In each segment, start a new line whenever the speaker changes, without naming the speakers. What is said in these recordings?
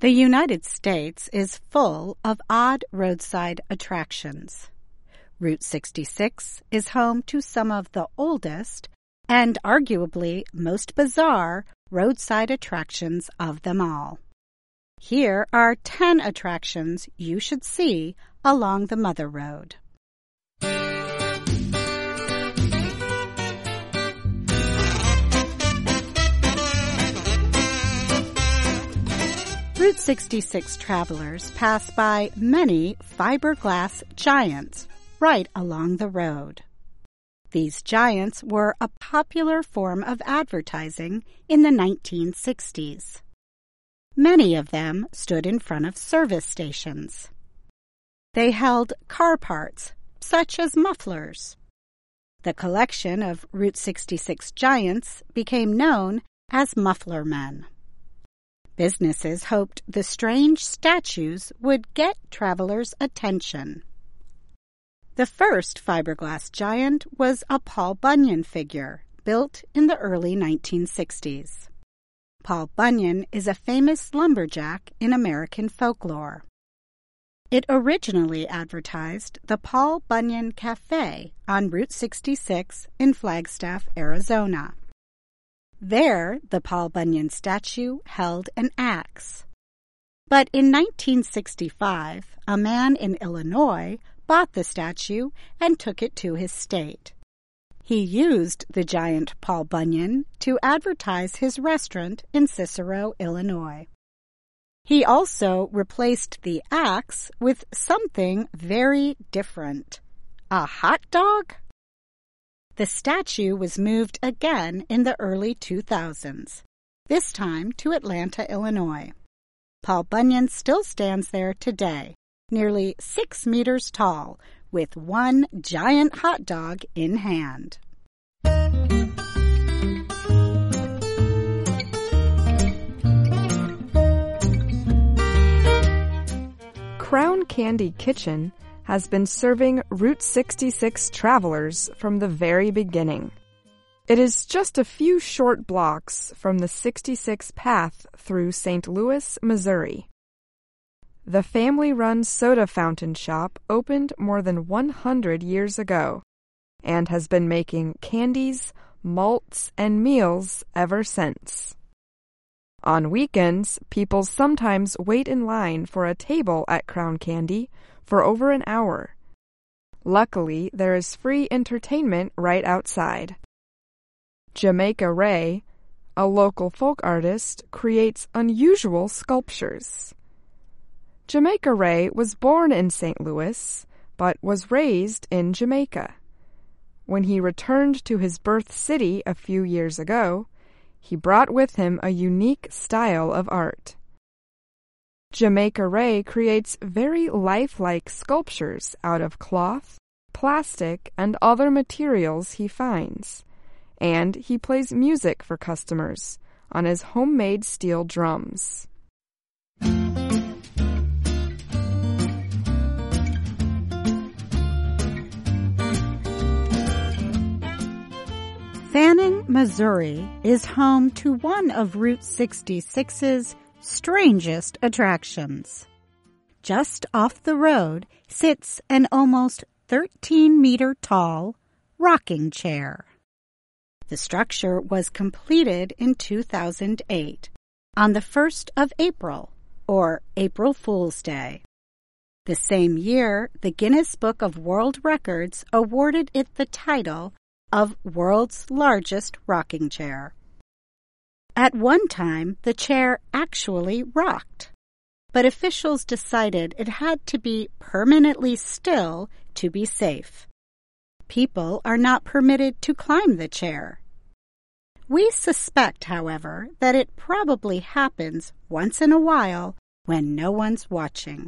The United States is full of odd roadside attractions. Route 66 is home to some of the oldest and arguably most bizarre roadside attractions of them all. Here are 10 attractions you should see along the Mother Road. Route 66 travelers pass by many fiberglass giants right along the road. These giants were a popular form of advertising in the 1960s. Many of them stood in front of service stations. They held car parts, such as mufflers. The collection of Route 66 giants became known as Muffler Men. Businesses hoped the strange statues would get travelers' attention. The first fiberglass giant was a Paul Bunyan figure, built in the early 1960s. Paul Bunyan is a famous lumberjack in American folklore. It originally advertised the Paul Bunyan Cafe on Route 66 in Flagstaff, Arizona. There, the Paul Bunyan statue held an axe. But in 1965, a man in Illinois bought the statue and took it to his state. He used the giant Paul Bunyan to advertise his restaurant in Cicero, Illinois. He also replaced the axe with something very different. A hot dog? The statue was moved again in the early 2000s, this time to Atlanta, Illinois. Paul Bunyan still stands there today, nearly 6 meters tall, with one giant hot dog in hand.
Crown Candy Kitchen has been serving Route 66 travelers from the very beginning. It is just a few short blocks from the 66 path through St. Louis, Missouri. The family-run soda fountain shop opened more than 100 years ago and has been making candies, malts, and meals ever since. On weekends, people sometimes wait in line for a table at Crown Candy for over an hour. Luckily, there is free entertainment right outside. Jamaica Ray, a local folk artist, creates unusual sculptures. Jamaica Ray was born in St. Louis, but was raised in Jamaica. When he returned to his birth city a few years ago, he brought with him a unique style of art. Jamaica Ray creates very lifelike sculptures out of cloth, plastic, and other materials he finds, and he plays music for customers on his homemade steel drums.
Fanning, Missouri is home to one of Route 66's strangest attractions. Just off the road sits an almost 13-meter-tall rocking chair. The structure was completed in 2008, on the 1st of April, or April Fool's Day. The same year, the Guinness Book of World Records awarded it the title of World's Largest Rocking Chair. At one time, the chair actually rocked, but officials decided it had to be permanently still to be safe. People are not permitted to climb the chair. We suspect, however, that it probably happens once in a while when no one's watching.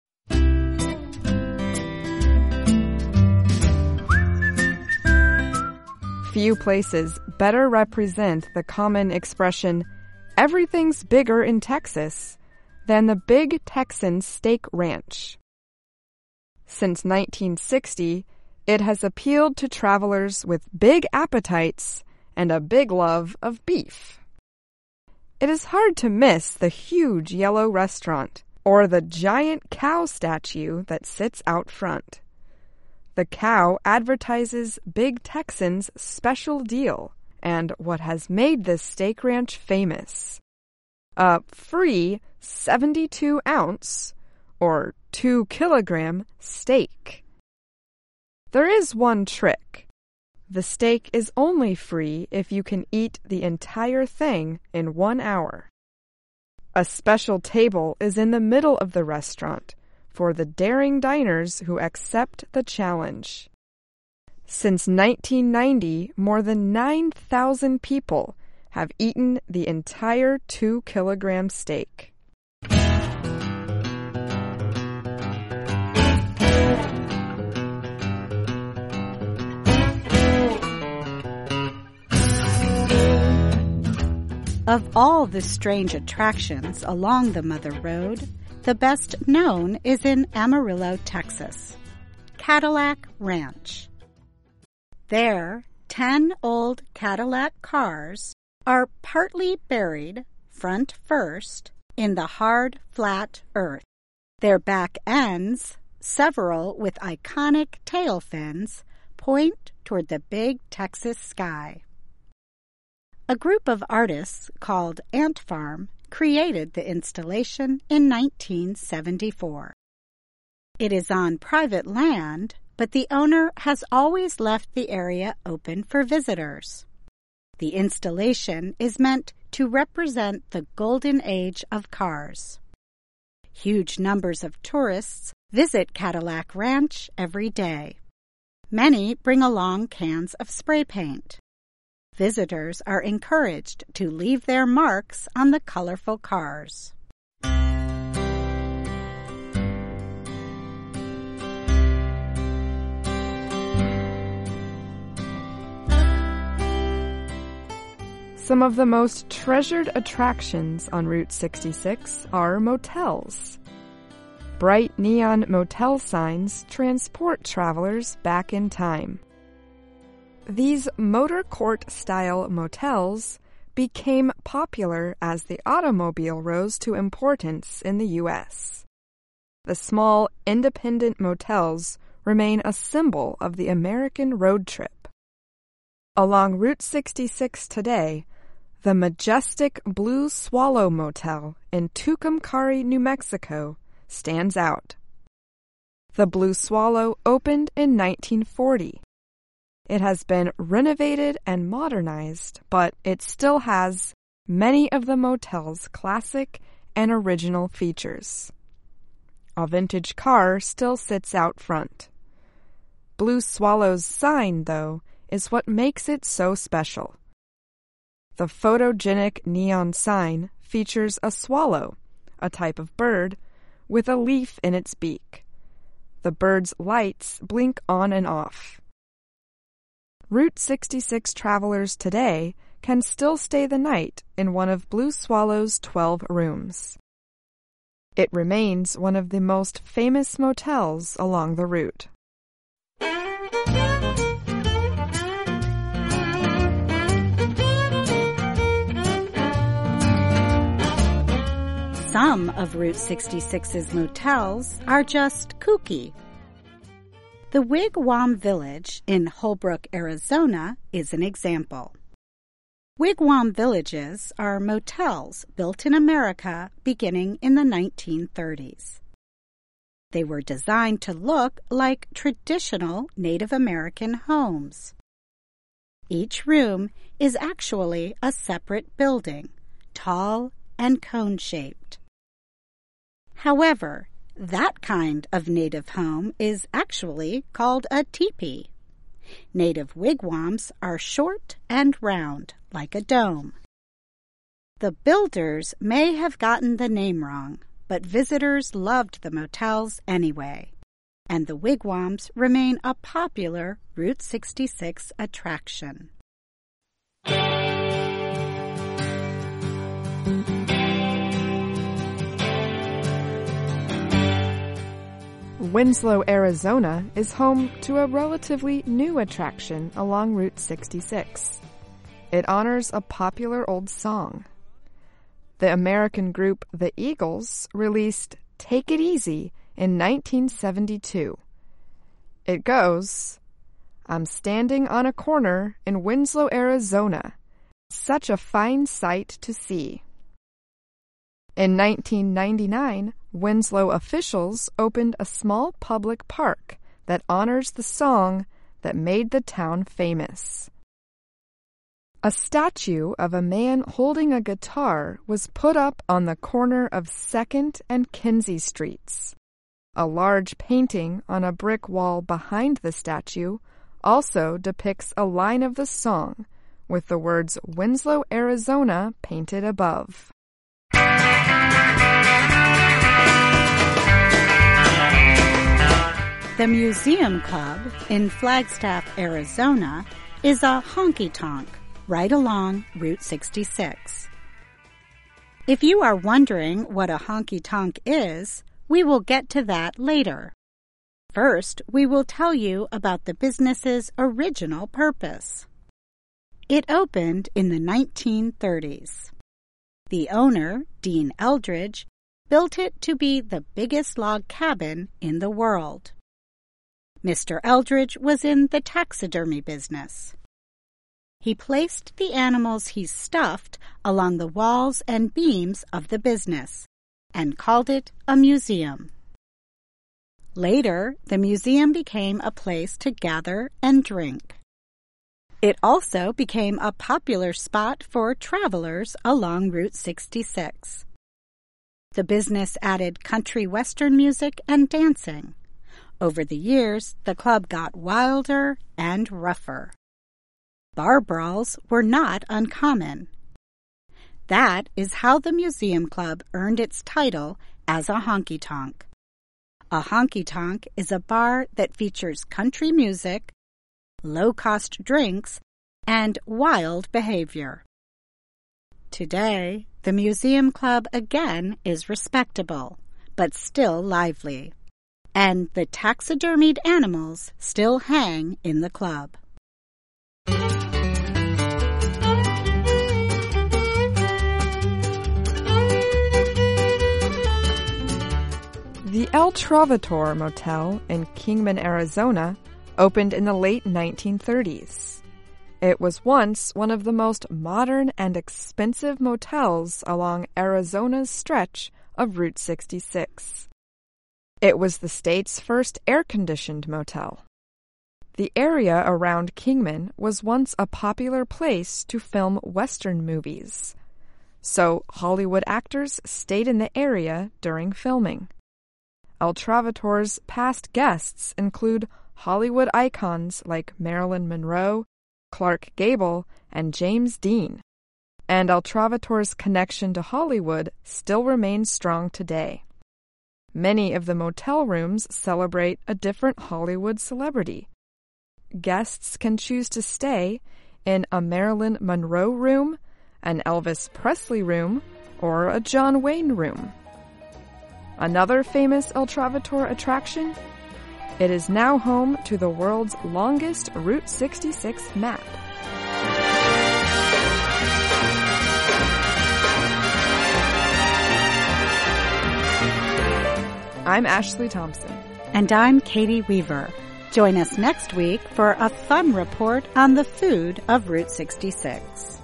Few places better represent the common expression, "Everything's bigger in Texas," than the Big Texan Steak Ranch. Since 1960, it has appealed to travelers with big appetites and a big love of beef. It is hard to miss the huge yellow restaurant or the giant cow statue that sits out front. The cow advertises Big Texan's special deal and what has made this steak ranch famous. A free 72-ounce or 2-kilogram steak. There is one trick. The steak is only free if you can eat the entire thing in 1 hour. A special table is in the middle of the restaurant for the daring diners who accept the challenge. Since 1990, more than 9,000 people have eaten the entire 2-kilogram steak.
Of all the strange attractions along the Mother Road, the best known is in Amarillo, Texas, Cadillac Ranch. There, 10 old Cadillac cars are partly buried, front first, in the hard, flat earth. Their back ends, several with iconic tail fins, point toward the big Texas sky. A group of artists called Ant Farm created the installation in 1974. It is on private land, but the owner has always left the area open for visitors. The installation is meant to represent the golden age of cars. Huge numbers of tourists visit Cadillac Ranch every day. Many bring along cans of spray paint. Visitors are encouraged to leave their marks on the colorful cars.
Some of the most treasured attractions on Route 66 are motels. Bright neon motel signs transport travelers back in time. These motor court-style motels became popular as the automobile rose to importance in the U.S. The small, independent motels remain a symbol of the American road trip. Along Route 66 today, the majestic Blue Swallow Motel in Tucumcari, New Mexico, stands out. The Blue Swallow opened in 1940. It has been renovated and modernized, but it still has many of the motel's classic and original features. A vintage car still sits out front. Blue Swallow's sign, though, is what makes it so special. The photogenic neon sign features a swallow, a type of bird, with a leaf in its beak. The bird's lights blink on and off. Route 66 travelers today can still stay the night in one of Blue Swallow's 12 rooms. It remains one of the most famous motels along the route.
Some of Route 66's motels are just kooky. The Wigwam Village in Holbrook, Arizona, is an example. Wigwam villages are motels built in America beginning in the 1930s. They were designed to look like traditional Native American homes. Each room is actually a separate building, tall and cone-shaped. However, that kind of native home is actually called a teepee. Native wigwams are short and round, like a dome. The builders may have gotten the name wrong, but visitors loved the motels anyway, and the wigwams remain a popular Route 66 attraction.
Winslow, Arizona is home to a relatively new attraction along Route 66. It honors a popular old song. The American group The Eagles released Take It Easy in 1972. It goes, "I'm standing on a corner in Winslow, Arizona. Such a fine sight to see." In 1999, Winslow officials opened a small public park that honors the song that made the town famous. A statue of a man holding a guitar was put up on the corner of 2nd and Kinsey Streets. A large painting on a brick wall behind the statue also depicts a line of the song with the words Winslow, Arizona painted above.
The Museum Club in Flagstaff, Arizona, is a honky-tonk right along Route 66. If you are wondering what a honky-tonk is, we will get to that later. First, we will tell you about the business's original purpose. It opened in the 1930s. The owner, Dean Eldridge, built it to be the biggest log cabin in the world. Mr. Eldridge was in the taxidermy business. He placed the animals he stuffed along the walls and beams of the business and called it a museum. Later, the museum became a place to gather and drink. It also became a popular spot for travelers along Route 66. The business added country western music and dancing. Over the years, the club got wilder and rougher. Bar brawls were not uncommon. That is how the Museum Club earned its title as a honky-tonk. A honky-tonk is a bar that features country music, low-cost drinks, and wild behavior. Today, the Museum Club again is respectable, but still lively, and the taxidermied animals still hang in the club.
The El Trovatore Motel in Kingman, Arizona, opened in the late 1930s. It was once one of the most modern and expensive motels along Arizona's stretch of Route 66. It was the state's first air-conditioned motel. The area around Kingman was once a popular place to film Western movies, so Hollywood actors stayed in the area during filming. El Trovatore's past guests include Hollywood icons like Marilyn Monroe, Clark Gable, and James Dean. And El Trovatore's connection to Hollywood still remains strong today. Many of the motel rooms celebrate a different Hollywood celebrity. Guests can choose to stay in a Marilyn Monroe room, an Elvis Presley room, or a John Wayne room. Another famous El Trovatore attraction? It is now home to the world's longest Route 66 map. I'm Ashley Thompson.
And I'm Katie Weaver. Join us next week for a fun report on the food of Route 66.